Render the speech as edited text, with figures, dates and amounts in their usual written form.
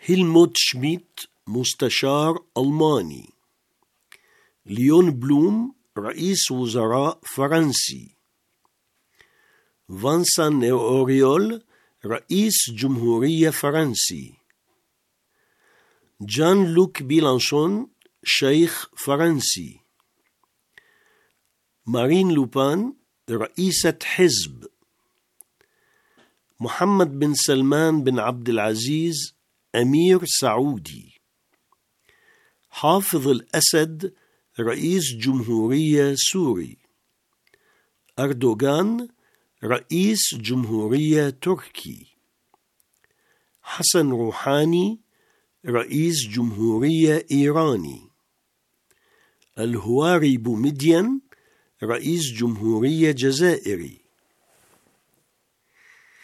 هيلموت شميت مستشار ألماني. ليون بلوم رئيس وزراء فرنسي. فانسان أوريول رئيس جمهورية فرنسي. جان لوك بيلانشون شيخ فرنسي. مارين لوبان رئيسة حزب. محمد بن سلمان بن عبد العزيز أمير سعودي. حافظ الأسد رئيس جمهورية سوري. أردوغان رئيس جمهورية تركي. حسن روحاني رئيس جمهورية إيراني. الهواري بومدين رئيس جمهورية جزائري.